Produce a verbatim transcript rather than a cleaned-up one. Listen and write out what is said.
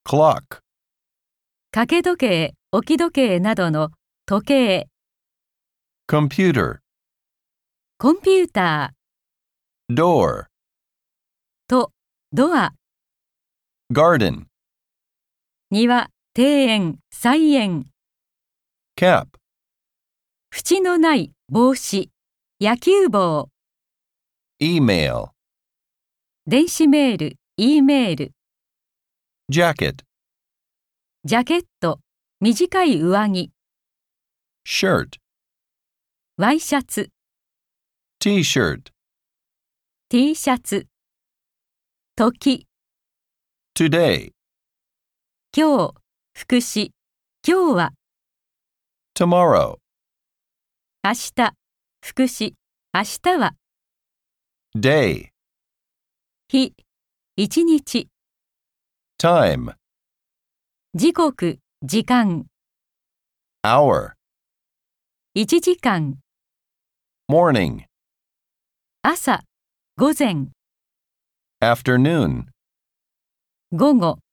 clock, 掛け時計、置き時計などの時計、 computer, コンピュータ door, ーとドア、 garden, 庭、庭園、菜園、 cap, 縁のない帽子、野球帽、 email, 電子メール、E メール、 jacket, ジャケット、短い上着、 shirt, ワイシャツ、 t-shirt, T シャツ、時、 today, 今日、副詞、今日は、 tomorrow, 明日、副詞、明日は、 day, 日、一日、 time, 時刻、時間、 hour, 一時間、 morning, 朝、午前、 afternoon, 午後。